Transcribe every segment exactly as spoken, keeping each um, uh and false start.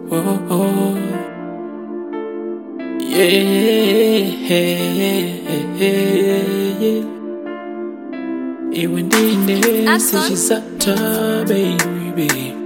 oh, oh. Yeah, even in she's a baby.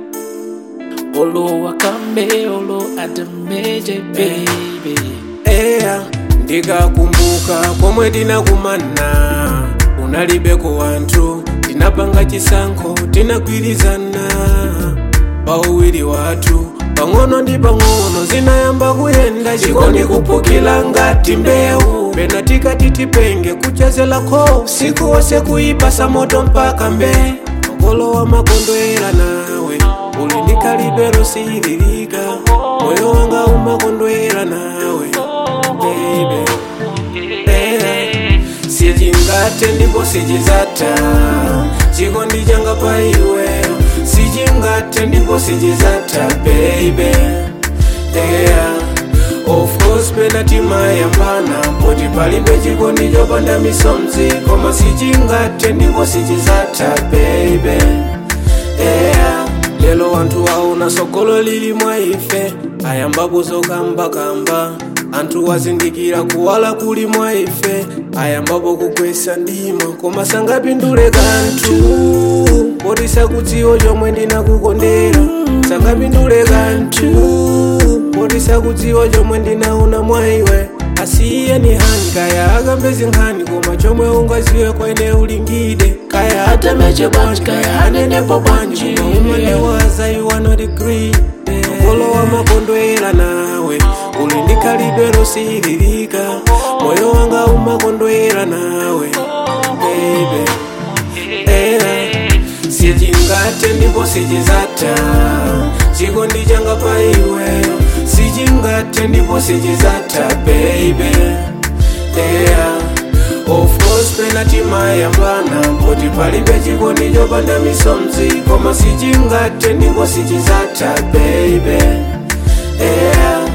Olo wakambe, olo adameje baby. Eya, ndiga kumbuka komwe tinakumana. Unalibeko wanthu, tinapanga chisankho, tinagwirizana. Pauwiri wathu, pang'ono ndi pang'ono zinayamba kuyenda. Chikondi kupukila ngati mbewu, pena tikati tipenge kuchezela kho. Usiku wose kuipasa moto mpaka mbe. Makolo wa makondwera nawe, uli ndikalibe losiririka. Moyo wanga umakondwera nawe, baby. Yeah. Sijingate ndipo sijizata, chikondi changa pa iwe. Sijingate ndipo sijizata, baby. Yeah. Of course pena timayambana, poti palibe chikondi chopanda misomzi. Koma sijingate ndipo sijizata, baby. Yeah. Lelo wanthu waona sogolo lili mwa ife, ayamba kuzokamba kamba. Anthu wazindikira kuwala kuli mwa ife, ayambapo kukwesa ndima. Koma sangapindule kanthu, poti sakudziwa chomwe ndinakukondera. Sangapindule kanthu, poti sakudziwa chomwe ndinaona mwa iwe. Asiye ni hani kaya akambezi nkhani, koma chomwe ungaziwe kwa ine ulingide. Kaya atameche bwanji, kaya anenepo bwanji, koma umandiwaza you are not agree. Makolo wa makondwera nawe, uli ndikalibe losiririka. Moyo wanga umakondwera nawe, baby. Yeah. Sijingate ndipo sijizata, chikondi changa pa iwe. Sijingate ndipo sijizata, baby. Yeah. Of course pena timayambana, poti palibe chikondi chopanda misomzi. Koma sijingate ndipo sijizata, baby. Yeah.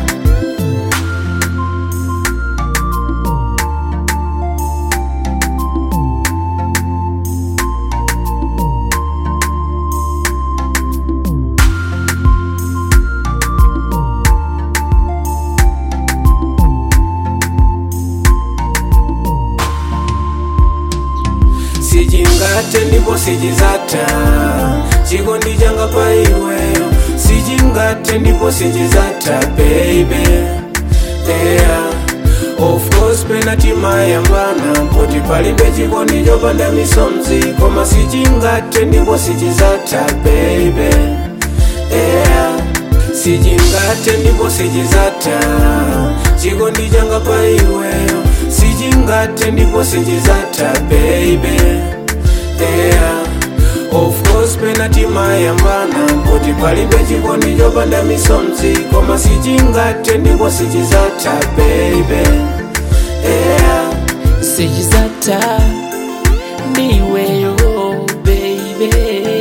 Sijingate ndipo sijizata, chikondi changa pa iwe. Sijingate ndipo sijizata, baby. Yeah. Of course pena timayambana, poti palibe chikondi chopanda misomzi. Koma sijingate ndipo sijizata, baby. Yeah. Sijingate ndipo sijizata, chikondi changa pa iwe. Sijingate ndipo sijizata, baby. Yeah. Of course pena timayambana, poti palibe chikondi chopanda misomzi. Koma sijingate ndipo sijizata, baby. Yeah. Sijizata, niweyo, baby.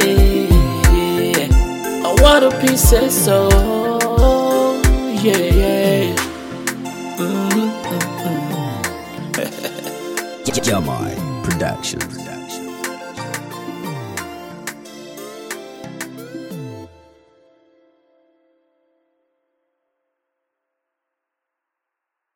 I want a piece of soul, yeah, yeah. Mm-hmm. Jamai Production.